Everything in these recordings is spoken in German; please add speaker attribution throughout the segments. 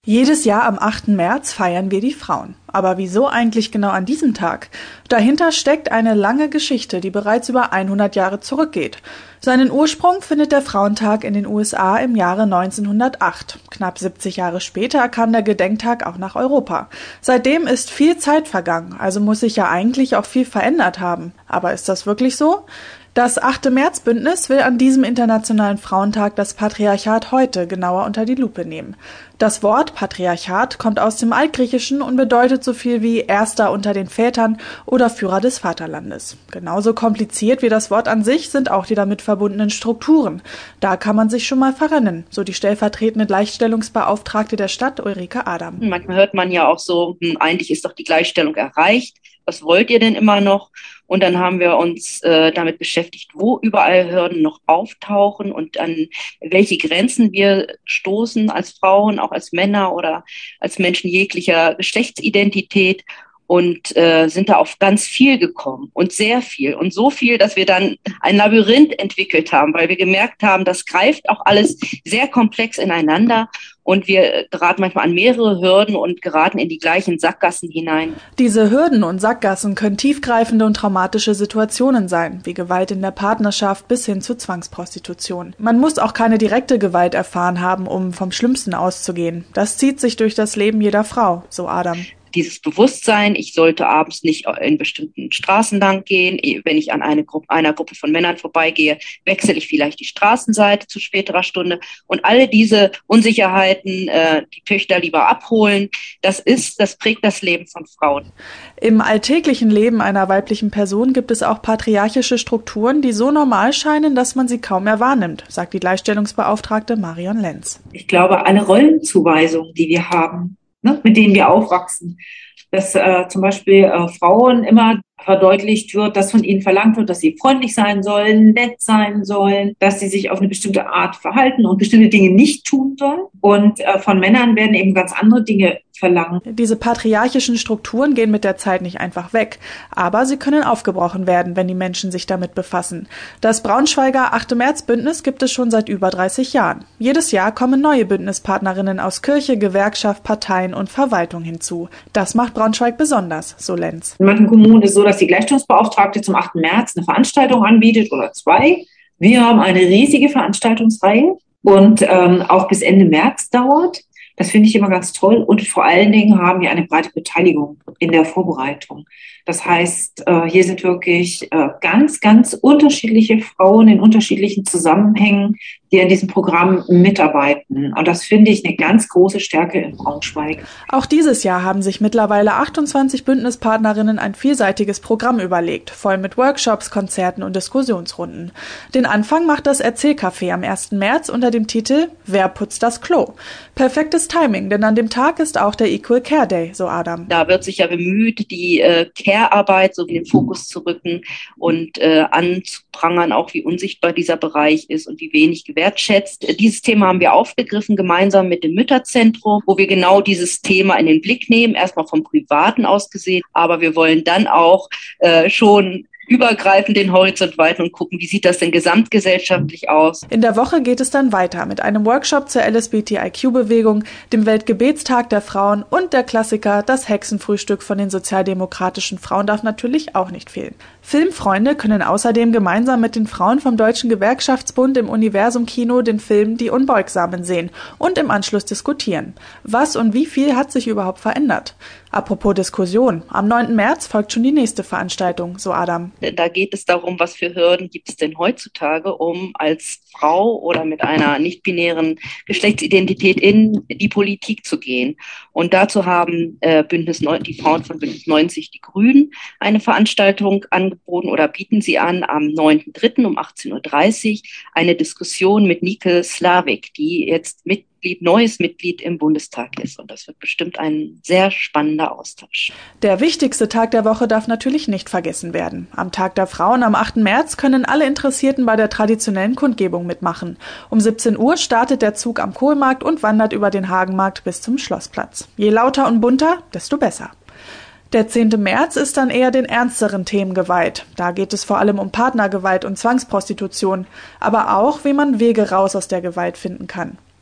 Speaker 1: Jedes Jahr am 8. März feiern wir die Frauen. Aber wieso eigentlich genau an diesem Tag? Dahinter steckt eine lange Geschichte, die bereits über 100 Jahre zurückgeht. Seinen Ursprung findet der Frauentag in den USA im Jahre 1908. Knapp 70 Jahre später kam der Gedenktag auch nach Europa. Seitdem ist viel Zeit vergangen, also muss sich ja eigentlich auch viel verändert haben. Aber ist das wirklich so? Das 8. März-Bündnis will an diesem Internationalen Frauentag das Patriarchat heute genauer unter die Lupe nehmen. Das Wort Patriarchat kommt aus dem Altgriechischen und bedeutet so viel wie Erster unter den Vätern oder Führer des Vaterlandes. Genauso kompliziert wie das Wort an sich sind auch die damit verbundenen Strukturen. Da kann man sich schon mal verrennen, so die stellvertretende Gleichstellungsbeauftragte der Stadt, Ulrike Adam.
Speaker 2: Manchmal hört man ja auch so, eigentlich ist doch die Gleichstellung erreicht. Was wollt ihr denn immer noch? Und dann haben wir uns damit beschäftigt, wo überall Hürden noch auftauchen und an welche Grenzen wir stoßen als Frauen, auch als Männer oder als Menschen jeglicher Geschlechtsidentität. Und sind da auf ganz viel gekommen und sehr viel und so viel, dass wir dann ein Labyrinth entwickelt haben, weil wir gemerkt haben, das greift auch alles sehr komplex ineinander und wir geraten manchmal an mehrere Hürden und geraten in die gleichen Sackgassen hinein.
Speaker 1: Diese Hürden und Sackgassen können tiefgreifende und traumatische Situationen sein, wie Gewalt in der Partnerschaft bis hin zu Zwangsprostitution. Man muss auch keine direkte Gewalt erfahren haben, um vom Schlimmsten auszugehen. Das zieht sich durch das Leben jeder Frau, so Adam.
Speaker 2: Dieses Bewusstsein, ich sollte abends nicht in bestimmten Straßen lang gehen. Wenn ich an einer Gruppe von Männern vorbeigehe, wechsle ich vielleicht die Straßenseite zu späterer Stunde. Und alle diese Unsicherheiten, die Töchter lieber abholen, das prägt das Leben von Frauen.
Speaker 1: Im alltäglichen Leben einer weiblichen Person gibt es auch patriarchische Strukturen, die so normal scheinen, dass man sie kaum mehr wahrnimmt, sagt die Gleichstellungsbeauftragte Marion Lenz.
Speaker 3: Ich glaube, alle Rollenzuweisungen, die wir haben, mit denen wir aufwachsen, dass zum Beispiel Frauen immer verdeutlicht wird, dass von ihnen verlangt wird, dass sie freundlich sein sollen, nett sein sollen, dass sie sich auf eine bestimmte Art verhalten und bestimmte Dinge nicht tun sollen. Und von Männern werden eben ganz andere Dinge verlangt.
Speaker 1: Diese patriarchischen Strukturen gehen mit der Zeit nicht einfach weg, aber sie können aufgebrochen werden, wenn die Menschen sich damit befassen. Das Braunschweiger 8. März-Bündnis gibt es schon seit über 30 Jahren. Jedes Jahr kommen neue Bündnispartnerinnen aus Kirche, Gewerkschaft, Parteien und Verwaltung hinzu. Das macht Braunschweig besonders, so Lenz.
Speaker 3: In manchen Kommunen ist es so, dass die Gleichstellungsbeauftragte zum 8. März eine Veranstaltung anbietet oder 2. Wir haben eine riesige Veranstaltungsreihe und auch bis Ende März dauert. Das finde ich immer ganz toll und vor allen Dingen haben wir eine breite Beteiligung in der Vorbereitung. Das heißt, hier sind wirklich ganz, ganz unterschiedliche Frauen in unterschiedlichen Zusammenhängen, die an diesem Programm mitarbeiten. Und das finde ich eine ganz große Stärke in Braunschweig.
Speaker 1: Auch dieses Jahr haben sich mittlerweile 28 Bündnispartnerinnen ein vielseitiges Programm überlegt, voll mit Workshops, Konzerten und Diskussionsrunden. Den Anfang macht das Erzählcafé am 1. März unter dem Titel »Wer putzt das Klo?« Perfektes Timing, denn an dem Tag ist auch der Equal Care Day, so Adam.
Speaker 2: Da wird sich ja bemüht, die Care-Arbeit so wie den Fokus zu rücken und anzuprangern, auch wie unsichtbar dieser Bereich ist und wie wenig wertschätzt. Dieses Thema haben wir aufgegriffen, gemeinsam mit dem Mütterzentrum, wo wir genau dieses Thema in den Blick nehmen, erstmal vom Privaten aus gesehen, aber wir wollen dann auch schon übergreifend den Horizont weiten und gucken, wie sieht das denn gesamtgesellschaftlich aus.
Speaker 1: In der Woche geht es dann weiter mit einem Workshop zur LSBTIQ-Bewegung, dem Weltgebetstag der Frauen und der Klassiker Das Hexenfrühstück von den sozialdemokratischen Frauen darf natürlich auch nicht fehlen. Filmfreunde können außerdem gemeinsam mit den Frauen vom Deutschen Gewerkschaftsbund im Universum-Kino den Film Die Unbeugsamen sehen und im Anschluss diskutieren. Was und wie viel hat sich überhaupt verändert? Apropos Diskussion, am 9. März folgt schon die nächste Veranstaltung, so Adam.
Speaker 2: Da geht es darum, was für Hürden gibt es denn heutzutage, um als Frau oder mit einer nicht-binären Geschlechtsidentität in die Politik zu gehen. Und dazu haben die Frauen von Bündnis 90 Die Grünen eine Veranstaltung angeboten oder bieten sie an am 9.3. um 18.30 Uhr eine Diskussion mit Nike Slavik, die jetzt neues Mitglied im Bundestag ist. Und das wird bestimmt ein sehr spannender Austausch.
Speaker 1: Der wichtigste Tag der Woche darf natürlich nicht vergessen werden. Am Tag der Frauen am 8. März können alle Interessierten bei der traditionellen Kundgebung mitmachen. Um 17 Uhr startet der Zug am Kohlmarkt und wandert über den Hagenmarkt bis zum Schlossplatz. Je lauter und bunter, desto besser. Der 10. März ist dann eher den ernsteren Themen geweiht. Da geht es vor allem um Partnergewalt und Zwangsprostitution, aber auch, wie man Wege raus aus der Gewalt finden kann.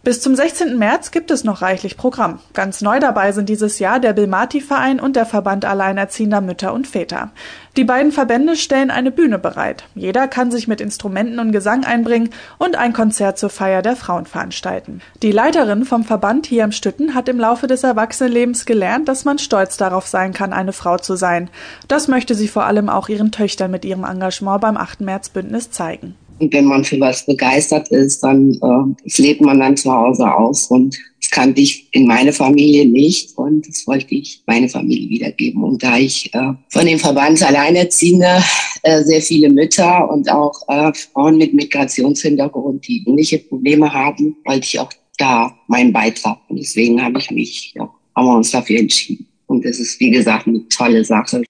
Speaker 1: Bis zum 16. März gibt es noch reichlich Programm. Ganz neu dabei sind dieses Jahr der Bilmati-Verein und der Verband Alleinerziehender Mütter und Väter. Die beiden Verbände stellen eine Bühne bereit. Jeder kann sich mit Instrumenten und Gesang einbringen und ein Konzert zur Feier der Frauen veranstalten. Die Leiterin vom Verband hier am Stütten hat im Laufe des Erwachsenenlebens gelernt, dass man stolz darauf sein kann, eine Frau zu sein. Das möchte sie vor allem auch ihren Töchtern mit ihrem Engagement beim 8. März-Bündnis zeigen.
Speaker 4: Und wenn man für was begeistert ist, dann das lebt man dann zu Hause aus. Und das kannte ich in meiner Familie nicht. Und das wollte ich meine Familie wiedergeben. Und da ich von dem Verband Alleinerziehende sehr viele Mütter und auch Frauen mit Migrationshintergrund, die ähnliche Probleme haben, wollte ich auch da meinen Beitrag. Und deswegen haben wir uns dafür entschieden. Und das ist, wie gesagt, eine tolle Sache.